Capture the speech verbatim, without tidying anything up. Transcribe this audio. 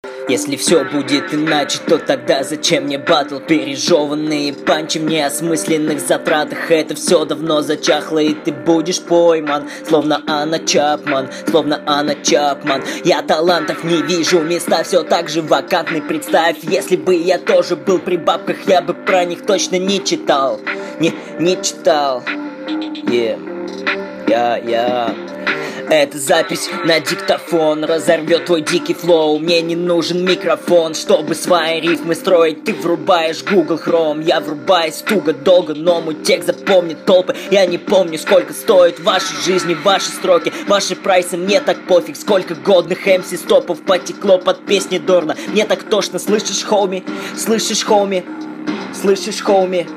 Если все будет иначе, то тогда зачем мне батл? Пережеванные панчи в неосмысленных затратах. Это все давно зачахло, и ты будешь пойман, словно Анна Чапман, словно Анна Чапман. Я талантов не вижу, места все так же вакантны. Представь, если бы я тоже был при бабках, я бы про них точно не читал. Не, не читал. Yeah. Я, я. Эта запись на диктофон разорвет твой дикий флоу. Мне не нужен микрофон, чтобы свои рифмы строить. Ты врубаешь Google Chrome, я врубаюсь туго, долго, но мой текст запомнит толпы. Я не помню, сколько стоит ваши жизни, ваши строки, ваши прайсы. Мне так пофиг, сколько годных эм си стопов потекло под песни Дорна. Мне так тошно, слышишь, хоуми? Слышишь, хоуми? Слышишь, хоуми?